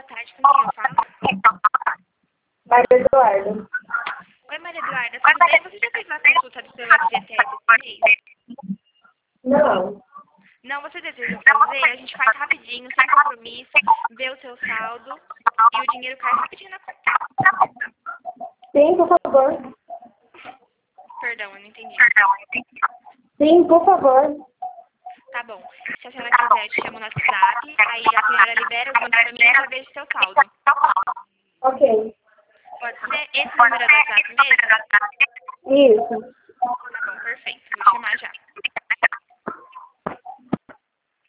tarde, com quem eu falo? Maria Eduarda. Oi, Maria Eduarda, tudo bem? Você já fez uma consulta do seu FGTS esse mês? Não. Não, você deseja fazer? A gente faz rapidinho, sem compromisso, vê o seu saldo e o dinheiro cai rapidinho na conta. Sim, por favor. Perdão, eu não entendi. Sim, por favor. Tá bom. Se a senhora quiser, eu te chamo no WhatsApp, aí a senhora libera os números pra mim e eu já vejo seu saldo. Ok. Pode ser? Esse número é do WhatsApp mesmo? Isso. Tá bom, perfeito. Vou chamar já.